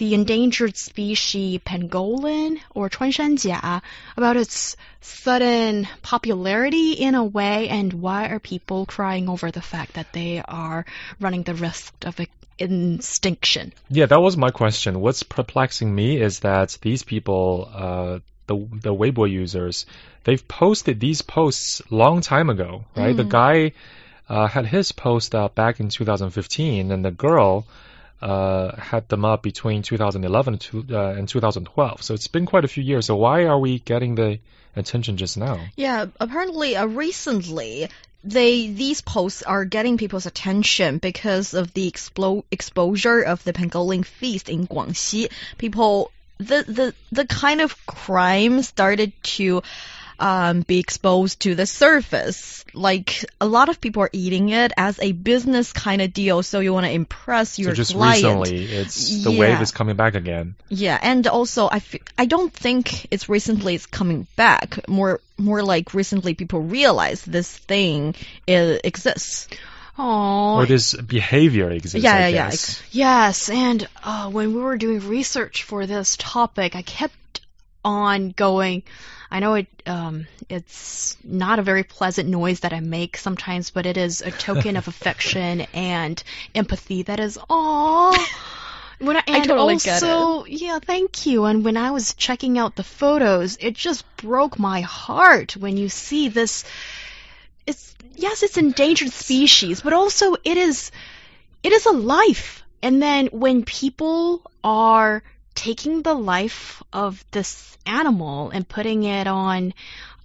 the endangered species pangolin or 穿山甲, about its sudden popularity in a way, and why are people crying over the fact that they are running the risk of extinction? Yeah, that was my question. What's perplexing me is that these people, the Weibo users, they've posted these posts long time ago, right? The guy had his post up back in 2015, and the girl had them up between 2011 and 2012. So it's been quite a few years. So why are we getting the attention just now? Yeah, apparently recently these posts are getting people's attention because of the exposure of the pangolin feast in Guangxi. People, the kind of crime started to be exposed to the surface. Like, a lot of people are eating it as a business kind of deal, so you want to impress your client. So just recently, it's the wave is coming back again. Yeah, and also I don't think it's recently it's coming back. More like recently people realize this thing exists. Oh, or this behavior exists. Yeah. Yes, and when we were doing research for this topic, I kept on going. I know it's not a very pleasant noise that I make sometimes, but it is a token of affection and empathy that is, aww. I totally get it. Yeah, thank you. And when I was checking out the photos, it just broke my heart when you see this. It's endangered species, but also it is a life. And then when people are taking the life of this animal and putting it on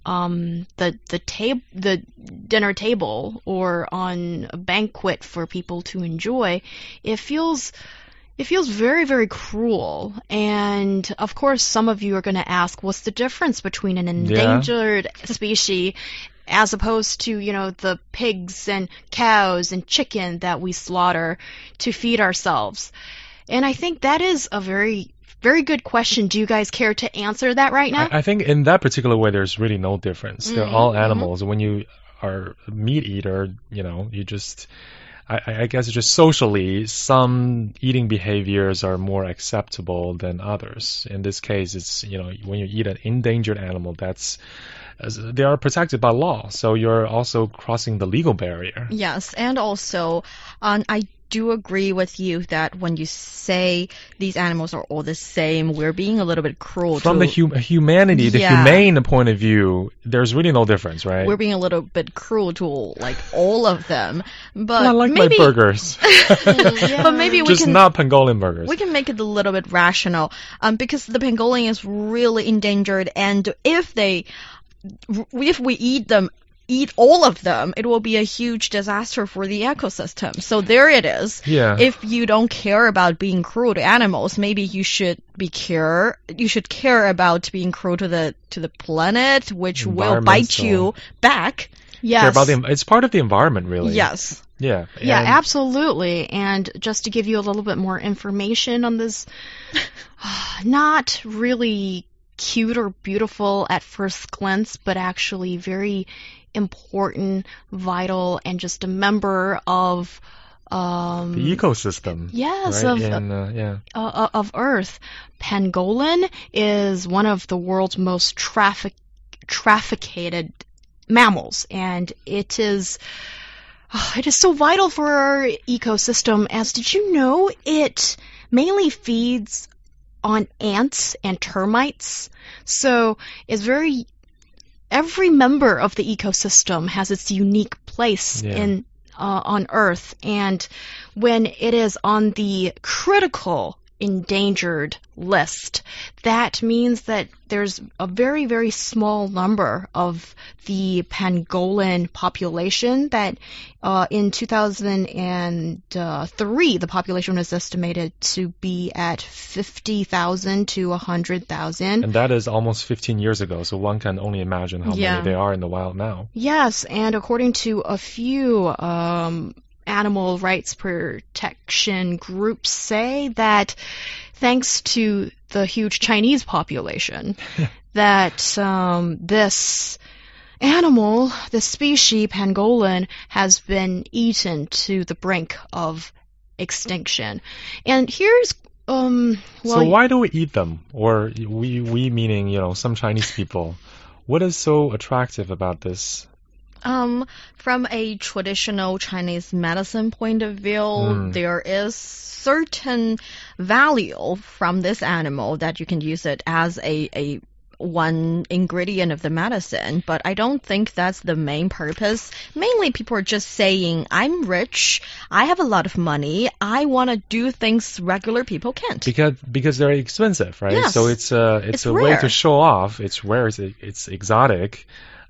the dinner table or on a banquet for people to enjoy, it feels very, very cruel. And of course, some of you are going to ask, what's the difference between an endangered species as opposed to, the pigs and cows and chicken that we slaughter to feed ourselves? And I think that is a very, very good question. Do you guys care to answer that right now? I think in that particular way, there's really no difference. They're all animals. When you are a meat eater, you just... I guess it's just socially, some eating behaviors are more acceptable than others. In this case, it's, when you eat an endangered animal, they are protected by law. So you're also crossing the legal barrier. Yes, and also, I do agree with you that when you say these animals are all the same, we're being a little bit cruel. From the humanity, the humane point of view, there's really no difference, right? We're being a little bit cruel to all of them. But I like my burgers. But maybe just not pangolin burgers. We can make it a little bit rational, because the pangolin is really endangered, and if we eat all of them, it will be a huge disaster for the ecosystem. So there it is. Yeah. If you don't care about being cruel to animals, maybe you should care about being cruel to the planet, which will bite you back. Yes. It's part of the environment, really. Yes. Yeah. Yeah, absolutely. And just to give you a little bit more information on this, not really cute or beautiful at first glance, but actually very important, vital, and just a member of the ecosystem. Yes, right? Of Earth. Pangolin is one of the world's most trafficked mammals, and it is so vital for our ecosystem. As did you know, it mainly feeds on ants and termites. So every member of the ecosystem has its unique place on Earth, and when it is on the critical endangered list, that means that there's a very, very small number of the pangolin population that in 2003 the population was estimated to be at 50,000 to 100,000. And that is almost 15 years ago, so one can only imagine how many there are in the wild now. Yes, and according to a few animal rights protection groups say that thanks to the huge Chinese population, that this animal, the species pangolin, has been eaten to the brink of extinction. And here's Well, So why do we eat them? Or we meaning, some Chinese people. What is so attractive about this? From a traditional Chinese medicine point of view, there is certain value from this animal that you can use it as a one ingredient of the medicine, but I don't think that's the main purpose. Mainly people are just saying, I'm rich, I have a lot of money, I want to do things regular people can't. Because they're expensive, right? Yes. So it's a way rare. to show off. It's rare, it's exotic.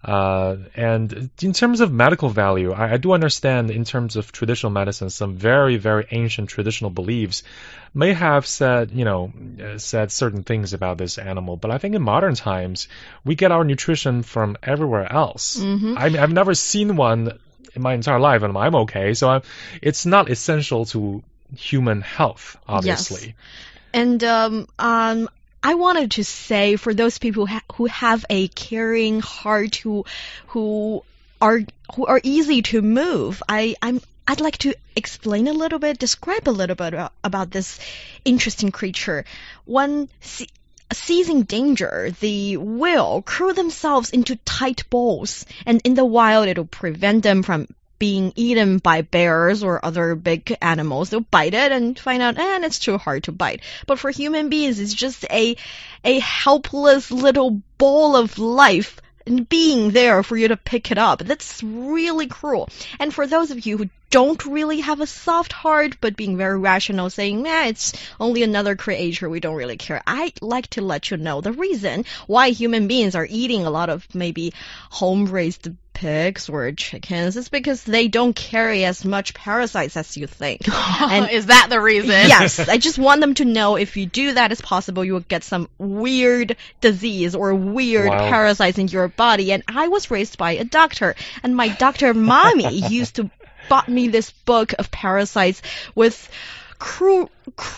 And in terms of medical value, I do understand in terms of traditional medicine, some very, very ancient traditional beliefs may have said certain things about this animal. But I think in modern times, we get our nutrition from everywhere else. I've never seen one in my entire life, and I'm okay. So it's not essential to human health, obviously. Yes. And I wanted to say, for those people who have a caring heart, who are easy to move, I'd like to explain a little bit, describe a little bit about this interesting creature. When seizing danger, they will curl themselves into tight balls, and in the wild, it'll prevent them from being eaten by bears or other big animals. They'll bite it and find out, and it's too hard to bite. But for human beings, it's just a helpless little ball of life and being there for you to pick it up. That's really cruel. And for those of you who don't really have a soft heart, but being very rational, saying, it's only another creature, we don't really care, I'd like to let you know the reason why human beings are eating a lot of maybe home-raised pigs or chickens is because they don't carry as much parasites as you think. And is that the reason? Yes. I just want them to know if you do that, it's possible you will get some weird disease or weird parasites in your body. And I was raised by a doctor, and my doctor mommy used to bought me this book of parasites with cruel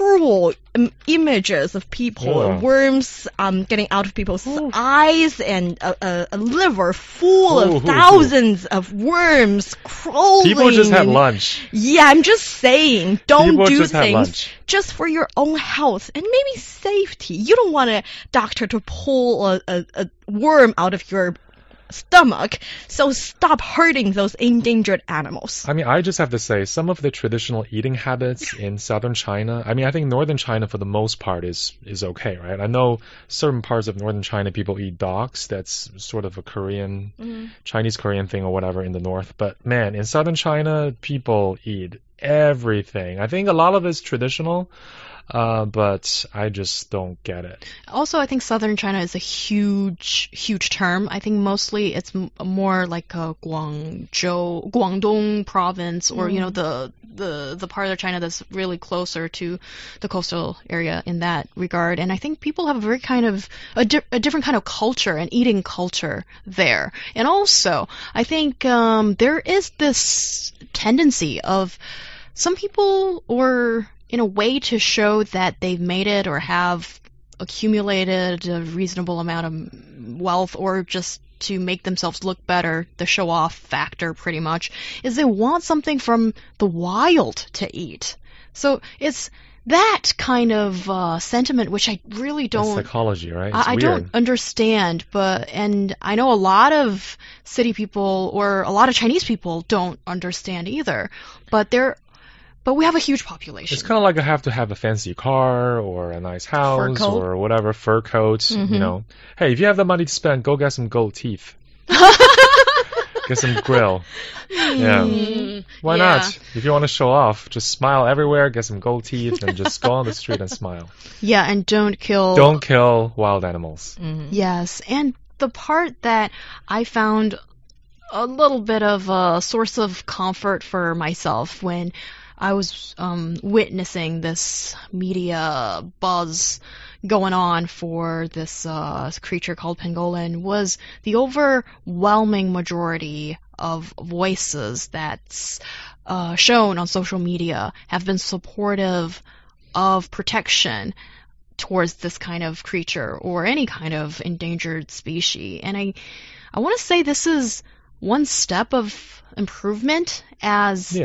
images of people, worms getting out of people's eyes, and a liver full of thousands of worms crawling. People just had lunch. Yeah, I'm just saying, don't do things just for your own health and maybe safety. You don't want a doctor to pull a worm out of your stomach, so stop hurting those endangered animals. I mean, I just have to say, some of the traditional eating habits in southern China, I think northern China for the most part is okay, right? I know certain parts of northern China people eat dogs. That's sort of a Chinese Korean thing or whatever in the north. But man, in southern China, people eat everything. I think a lot of it's traditional. But I just don't get it. Also, I think southern China is a huge term. I think mostly it's more like a Guangdong province, or the part of China that's really closer to the coastal area in that regard. And I think people have a very kind of a different kind of culture and eating culture there. And also, I think there is this tendency of some people, or in a way to show that they've made it or have accumulated a reasonable amount of wealth, or just to make themselves look better, the show-off factor pretty much, is they want something from the wild to eat. So it's that kind of sentiment which I really don't... It's psychology, right? I don't understand, and I know a lot of city people or a lot of Chinese people don't understand either, but we have a huge population. It's kind of like I have to have a fancy car or a nice house or whatever, fur coat, Hey, if you have the money to spend, go get some gold teeth. Get some grill. Yeah. Why not? If you want to show off, just smile everywhere, get some gold teeth, and just go on the street and smile. Yeah, and don't kill wild animals. Yes, and the part that I found a little bit of a source of comfort for myself when I was witnessing this media buzz going on for this creature called pangolin was the overwhelming majority of voices that's shown on social media have been supportive of protection towards this kind of creature or any kind of endangered species. And I want to say this is one step of improvement, as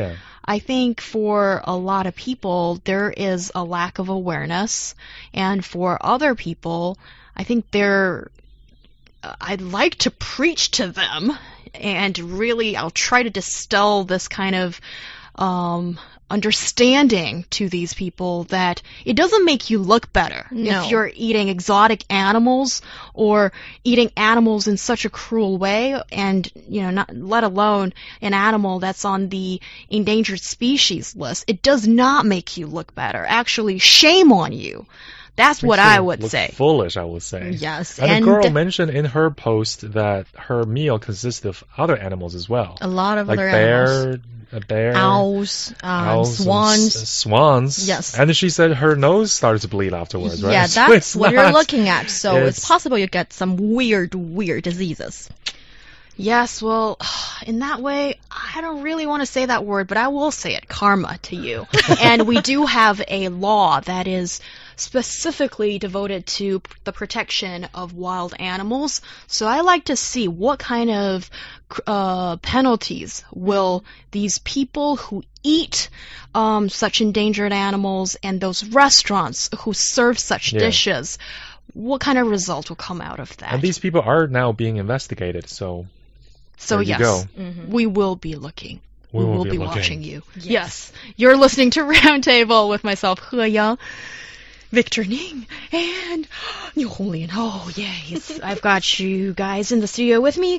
I think for a lot of people, there is a lack of awareness. And for other people, I think I'd like to preach to them. And really, I'll try to distill this kind of understanding to these people that it doesn't make you look better if you're eating exotic animals or eating animals in such a cruel way, and not let alone an animal that's on the endangered species list. It does not make you look better. Actually, shame on you. That's what I would say. Foolish, I would say. Yes. And the girl mentioned in her post that her meal consists of other animals as well. A lot of like other animals. bear, owls, swans. Yes. And she said her nose started to bleed afterwards, right? Yeah, So that's what you're looking at. So it's possible you get some weird diseases. Yes, well, in that way, I don't really want to say that word, but I will say it, karma, to you. And we do have a law that is specifically devoted to the protection of wild animals. So I like to see what kind of penalties will these people who eat such endangered animals and those restaurants who serve such dishes, what kind of result will come out of that? And these people are now being investigated, so yes, we will be looking. We will be watching you. Yes. You're listening to Roundtable with myself, He Yang, Victor Ning, and Niu Honglin. Oh, yes. I've got you guys in the studio with me.